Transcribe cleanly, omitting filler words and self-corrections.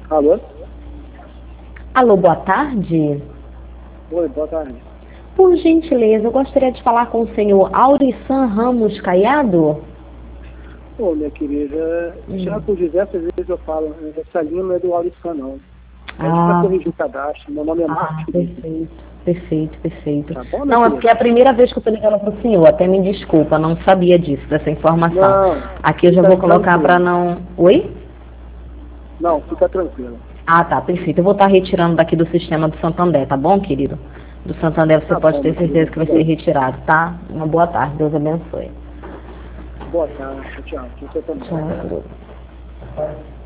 Alô? Alô, boa tarde. Oi, boa tarde. Por gentileza, eu gostaria de falar com o senhor Auriçan Ramos Caiado. Ô, minha querida, já por diversas vezes eu falo, essa linha não é do Alisson, não. É para corrigir o cadastro. Meu nome é Marcos Felipe. Perfeito. Tá bom, Não, minha é porque é a primeira vez que eu estou ligando para o senhor, até me desculpa, não sabia disso, dessa informação. Não, Aqui eu já vou colocar para não... Oi? Não, fica tranquila. Ah, tá, perfeito. Eu vou estar retirando daqui do sistema do Santander, tá bom, querido? Do Santander você Tá pode bom, ter minha querida. certeza que vai ser retirado, tá? Uma boa tarde, Deus abençoe. Boa tarde, tchau. Você também. Tchau, querido.